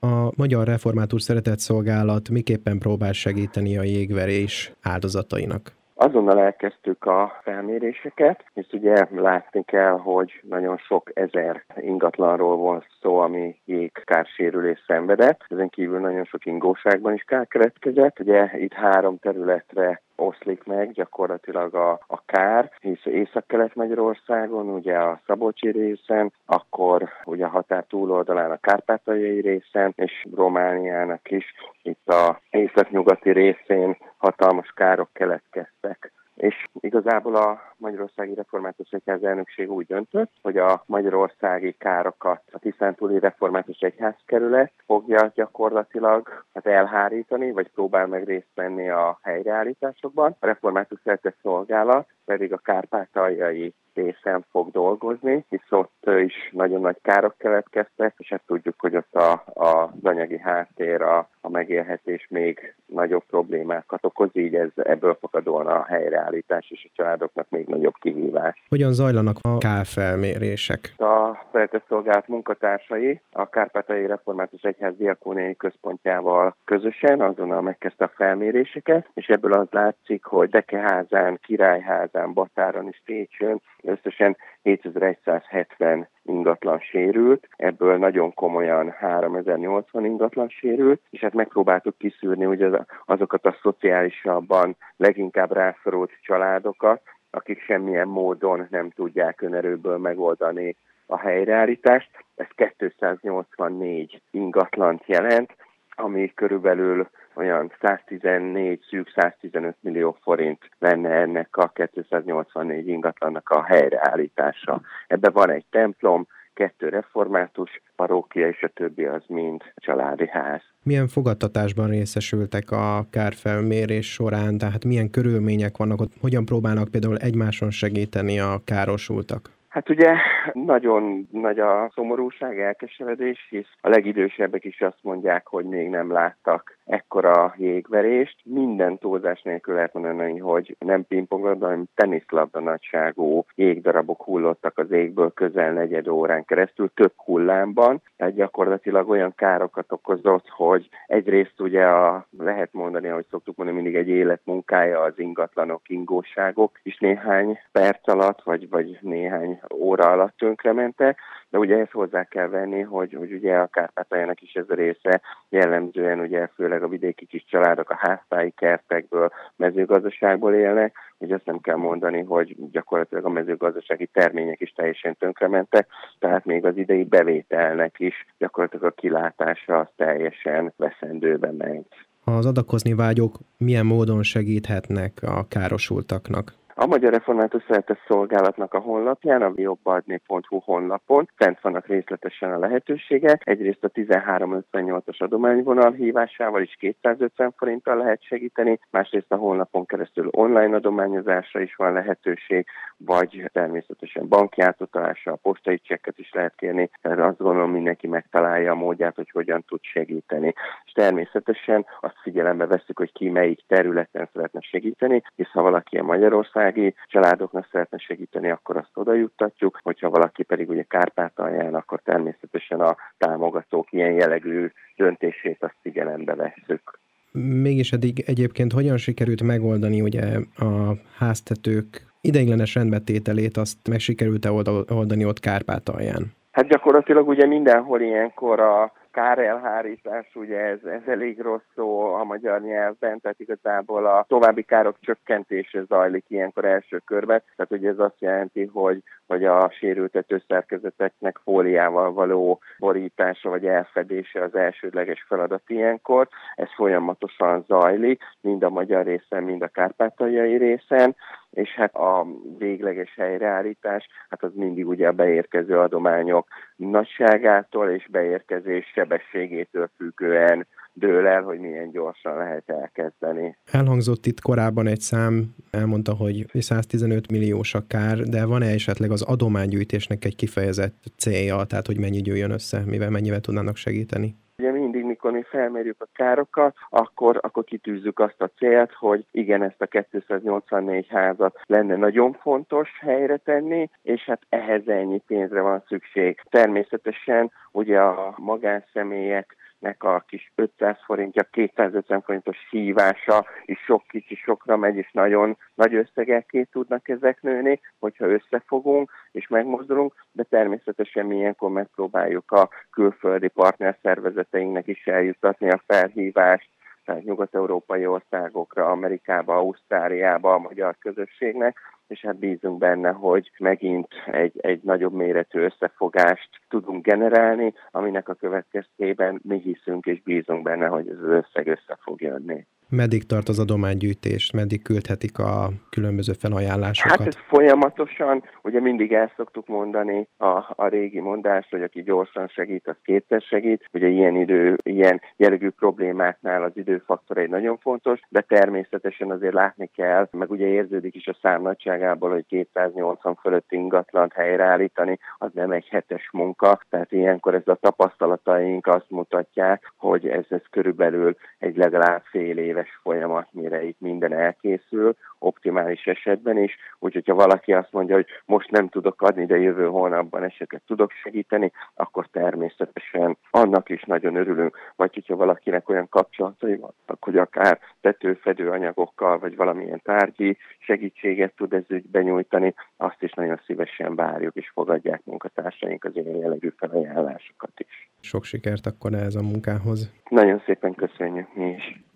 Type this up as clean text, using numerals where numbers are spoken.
A Magyar Református Szeretetszolgálat miképpen próbál segíteni a jégverés áldozatainak? Azonnal elkezdtük a felméréseket, és ugye látni kell, hogy nagyon sok ezer ingatlanról van szó, ami jégkársérülés szenvedett. Ezen kívül nagyon sok ingóságban is kár keletkezett. Ugye itt 3 területre oszlik meg gyakorlatilag a kár, hisz Észak-Kelet-Magyarországon, ugye a szabolcsi részen, akkor ugye a határ túloldalán a kárpátaljai részen, és Romániának is itt a észak-nyugati részén hatalmas károk keletkeztek. És igazából a Magyarországi Református Egyház elnökség úgy döntött, hogy a magyarországi károkat a Tiszántúli Református Egyházkerület fogja gyakorlatilag elhárítani, vagy próbál meg részt venni a helyreállításokban. A Református Szeretetszolgálat pedig a kárpátaljai részen fog dolgozni, hisz ott is nagyon nagy károk keletkeztek, és hát tudjuk, hogy ott az anyagi háttér, a megélhetés még nagyobb problémákat okoz, így ebből fakadóan a helyreállítás és a családoknak még nagyobb kihívás. Hogyan zajlanak a kárfelmérések? A Szeretetszolgálat munkatársai a Kárpátaljai Református Egyház Diakóniai Központjával közösen azonnal megkezdte a felméréseket, és ebből az látszik, hogy Dekeházán, Királyházán, Batáron és Pécsön összesen 7170 ingatlan sérült, ebből nagyon komolyan 3080 ingatlan sérült, és hát megpróbáltuk kiszűrni ugye azokat a szociálisabban leginkább rászorult családokat, akik semmilyen módon nem tudják önerőből megoldani a helyreállítást. Ez 284 ingatlant jelent, ami körülbelül olyan szűk 115 millió forint lenne ennek a 284 ingatlannak a helyreállítása. Ebben van egy templom, 2 református parókia, és a többi az mind családi ház. Milyen fogadtatásban részesültek a kárfelmérés során, tehát milyen körülmények vannak ott, hogyan próbálnak például egymáson segíteni a károsultak? Hát ugye nagyon nagy a szomorúság, elkeseredés, hisz a legidősebbek is azt mondják, hogy még nem láttak ekkora jégverést. Minden túlzás nélkül lehet mondani, hogy nem pingponglabda, hanem teniszlabda nagyságú jégdarabok hullottak az égből közel 4 órán keresztül, több hullámban. Tehát gyakorlatilag olyan károkat okozott, hogy egyrészt ugye lehet mondani, ahogy szoktuk mondani, mindig egy életmunkája az ingatlanok, ingóságok is néhány perc alatt, vagy néhány óra alatt tönkrementek, de ugye ezt hozzá kell venni, hogy ugye a Kárpátaljának is ez a része jellemzően ugye főleg a vidéki kis családok a háztáji kertekből, mezőgazdaságból élnek, hogy azt nem kell mondani, hogy gyakorlatilag a mezőgazdasági termények is teljesen tönkrementek, tehát még az idei bevételnek is gyakorlatilag a kilátása az teljesen veszendőbe ment. Az adakozni vágyók milyen módon segíthetnek a károsultaknak? A Magyar Református Szeretetszolgálatnak a honlapján, a jobbadni.hu honlapon fent vannak részletesen a lehetőségek. Egyrészt a 1358-as adományvonal hívásával is 250 forinttal lehet segíteni, másrészt a honlapon keresztül online adományozásra is van lehetőség, vagy természetesen banki átutalással, postai csekket is lehet kérni, tehát azt gondolom mindenki megtalálja a módját, hogy hogyan tud segíteni. És természetesen azt figyelembe vesszük, hogy ki melyik területen szeretne segíteni, hisz ha valaki a Magyarországi családoknak szeretne segíteni, akkor azt oda juttatjuk, hogyha valaki pedig ugye Kárpátalján, akkor természetesen a támogatók ilyen jellegű döntését azt figyelembe vesszük. Mégis eddig egyébként hogyan sikerült megoldani ugye a háztetők ideiglenes rendbetételét, azt meg sikerült-e oldani ott Kárpátalján? Hát gyakorlatilag ugye mindenhol ilyenkor a kárelhárítás, ugye ez elég rossz szó a magyar nyelvben, tehát igazából a további károk csökkentése zajlik ilyenkor első körben, tehát ugye ez azt jelenti, hogy a sérültető szerkezeteknek fóliával való borítása vagy elfedése az elsődleges feladat ilyenkor. Ez folyamatosan zajlik, mind a magyar részen, mind a kárpátaljai részen, és hát a végleges helyreállítás, hát az mindig ugye a beérkező adományok nagyságától és beérkezés sebességétől függően dől el, hogy milyen gyorsan lehet elkezdeni. Elhangzott itt korábban egy szám, elmondta, hogy 115 milliós a kár, de van-e esetleg az adománygyűjtésnek egy kifejezett célja, tehát hogy mennyi gyűjjön össze, mennyivel tudnának segíteni? Ugye mindig, mikor mi felmérjük a károkat, akkor kitűzzük azt a célt, hogy igen, ezt a 284 házat lenne nagyon fontos helyre tenni, és hát ehhez ennyi pénzre van szükség. Természetesen ugye a magánszemélyek cégeknek a kis 500 forintja, 250 forintos hívása is sok kicsi sokra megy, és nagyon nagy összegekké tudnak ezek nőni, hogyha összefogunk és megmozdulunk, de természetesen mi ilyenkor megpróbáljuk a külföldi partnerszervezeteinknek is eljuttatni a felhívást, tehát nyugat-európai országokra, Amerikába, Ausztráliába, a magyar közösségnek, és hát bízunk benne, hogy megint egy nagyobb méretű összefogást tudunk generálni, aminek a következtében mi hiszünk és bízunk benne, hogy ez az összeg össze fog jönni. Meddig tart az adománygyűjtés? Meddig küldhetik a különböző felajánlásokat? Hát ez folyamatosan, ugye mindig el szoktuk mondani a régi mondást, hogy aki gyorsan segít, az kétszer segít. Ugye ilyen jellegű problémáknál az időfaktor egy nagyon fontos, de természetesen azért látni kell, meg ugye érződik is a szám nagyságából, hogy 280 fölött ingatlant helyreállítani, az nem egy hetes munka, tehát ilyenkor ez a tapasztalataink azt mutatják, hogy ez körülbelül egy legalább fél éves folyamat, mire itt minden elkészül, optimális esetben is, úgyhogy ha valaki azt mondja, hogy most nem tudok adni, de jövő hónapban esetleg tudok segíteni, akkor természetesen annak is nagyon örülünk. Vagy hogyha valakinek olyan kapcsolatai vannak, hogy akár tetőfedő anyagokkal, vagy valamilyen tárgyi segítséget tud ez ügyben nyújtani, azt is nagyon szívesen várjuk, és fogadják munkatársaink az ilyen jellegű felajánlásokat is. Sok sikert akkor ehhez a munkához. Nagyon szépen köszönjük mi is.